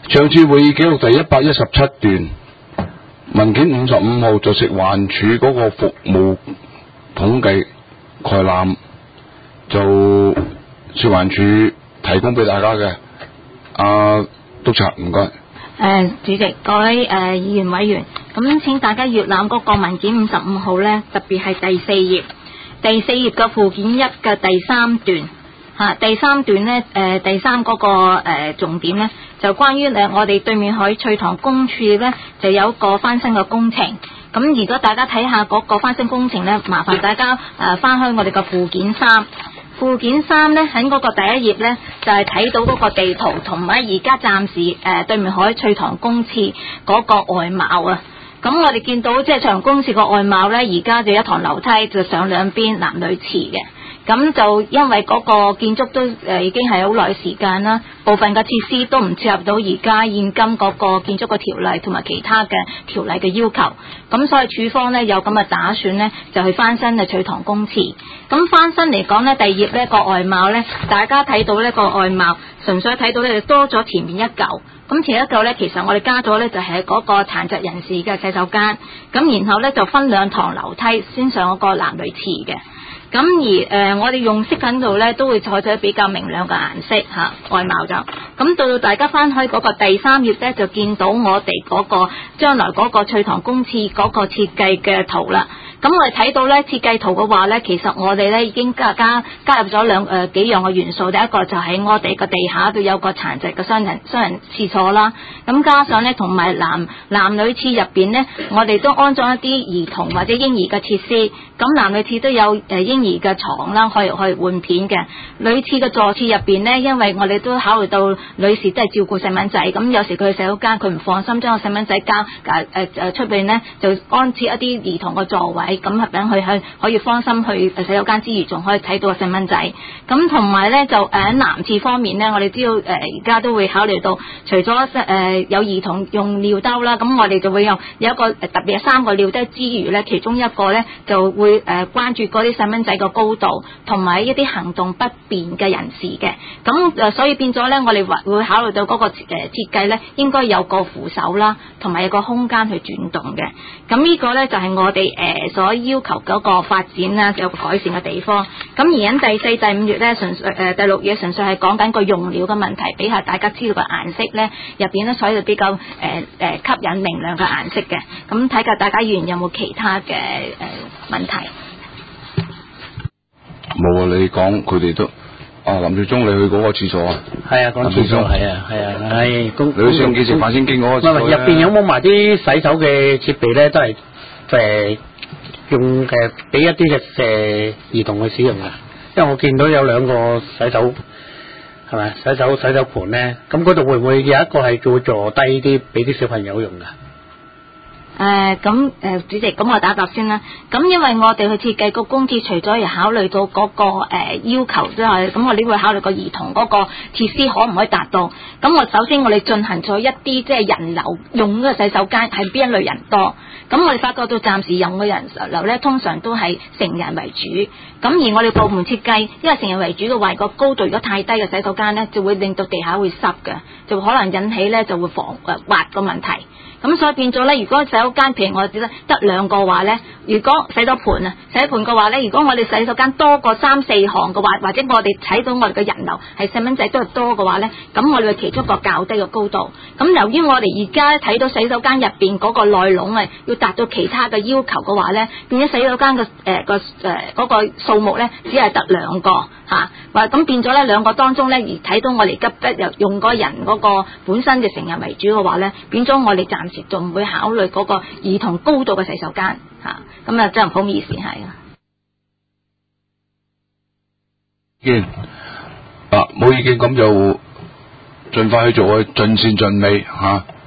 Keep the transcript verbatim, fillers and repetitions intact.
上次會議記錄第一百一十七段，文件五十五號就食環署嗰個服務統計概覽，就食環署提供俾大家嘅。阿督察，唔該。 誒，主席，各位誒、呃、議員委員，咁請大家閱覽嗰個文件五十五號咧，特別係第四頁，第四頁嘅附件一嘅第三段嚇、啊，第三段咧誒、呃，第三嗰、那個、呃、重點咧，就關於誒我哋對面海翠塘公署咧，就有一個翻新嘅工程。咁如果大家睇下嗰個翻新工程咧，麻煩大家誒翻開我哋嘅附件三。附件三咧喺嗰個第一頁咧就係、是、睇到嗰個地圖同埋而家暫時誒、呃、對面海翠塘公廁嗰個外貌啊，咁我哋見到即係翠塘公廁個外貌咧，而家就一堂樓梯就上兩邊男女廁嘅，咁就因為嗰個建築都誒、呃、已經係好耐時間啦，部分嘅設施都唔切合到而家現今嗰個建築嘅條例同埋其他嘅條例嘅要求，咁所以署方咧有咁嘅打算咧，就去翻新嘅翠塘公廁。咁翻新嚟講咧，第二頁咧個外貌咧，大家睇到呢個外貌，純粹睇到咧就多咗前面一嚿。咁前一嚿咧，其實我哋加咗咧就係嗰個殘疾人士嘅洗手間。咁然後咧就分兩堂樓梯先上嗰個男女廁嘅。咁而誒、呃，我哋用色粉度咧都會採取比較明亮嘅顏色嚇、啊、外貌就。咁到到大家翻開嗰個第三頁咧，就見到我哋嗰個將來嗰個翠塘公廁嗰個設計嘅圖啦。咁我哋睇到咧設計圖嘅話咧，其實我哋咧已經加加加入咗兩誒、呃、幾樣嘅元素。第一個就喺我哋個地下都有個殘疾嘅雙人雙人廁所啦。咁加上咧同埋男男女廁入邊咧，我哋都安裝一啲兒童或者嬰兒嘅設施。咁男女廁都有誒嬰兒嘅床啦，可以可以換片嘅。女廁嘅座廁入邊咧，因為我哋都考慮到女士都係照顧細蚊仔，咁有時佢去洗手間佢唔放心將個細蚊仔交誒誒誒出邊咧，就安設一啲兒童嘅座位，咁係等佢去可以放心去洗手間之餘，仲可以睇到個細蚊仔。咁同埋咧就誒喺男廁方面咧，我哋知道誒而家都會考慮到，除咗誒、呃、有兒童用尿兜啦，咁我哋就會有有一個特別係三個尿兜之餘咧，其中一個咧就會。會誒關注嗰啲細蚊仔個高度，同埋一啲行動不便嘅人士嘅，咁誒所以變咗咧，我哋會會考慮到嗰個誒設計咧，應該有個扶手啦，同埋有個空間去轉動嘅。咁呢個咧就係我哋誒所要求嗰個發展啦，有個改善嘅地方。咁而喺第四、第五頁咧，純粹誒第六頁純粹係講緊個用料嘅問題，俾下大家知道個顏色咧入邊咧，所以就比較誒誒吸引明亮嘅顏色嘅。咁睇下大家議員有冇其他嘅誒問題？ 冇啊！你講佢哋都啊，林少忠，你去嗰個廁所啊？ 係啊，講廁所係啊係啊，係公。 你去上幾食飯先經嗰個廁所咧？ 入邊有冇埋啲洗手嘅設備咧？都係誒用誒俾一啲嘅誒兒童去使用㗎。因為我見到有兩個洗手係咪洗手洗手盤咧？咁嗰度會唔會有一個係叫坐低啲俾啲小朋友用㗎？ 誒咁誒主席，咁我打答先啦。咁因為我哋去設計個公廁，除咗要考慮到嗰、那個、呃、要求之外，咁我哋會考慮個兒童嗰個設施可唔可以達到。咁我首先我哋進行咗一啲即係人流用嗰個洗手間係邊一類人多。咁我哋發覺到暫時用嘅人流咧，通常都係成人為主。咁而我哋部門設計，因為成人為主嘅話，個高度如果太低嘅洗手間咧，就會令到地下會濕嘅，就可能引起咧就會防誒滑個問題。咁所以變咗咧，如果洗手間譬如我只得得兩個話咧，如果洗手盤啊，洗手盤嘅話咧，如果我哋洗手間多過三四行嘅話，或者我哋睇到我哋嘅人流係細蚊仔都係多嘅話咧，咁我哋會其中一個較低嘅高度。咁由於我哋而家睇到洗手間入邊嗰個內籠係要達到其他嘅要求嘅話咧，變咗洗手間嘅誒個誒嗰個數目咧，只係得兩個嚇，話、啊、咁變咗咧兩個當中咧，而睇到我哋急得又用嗰人嗰個本身嘅成人為主嘅話咧，變咗我哋暫時仲唔會考慮嗰個兒童高度嘅洗手間嚇，咁啊真係唔好意思係啊。 見啊冇意見咁就盡快去做，去盡善盡美嚇。啊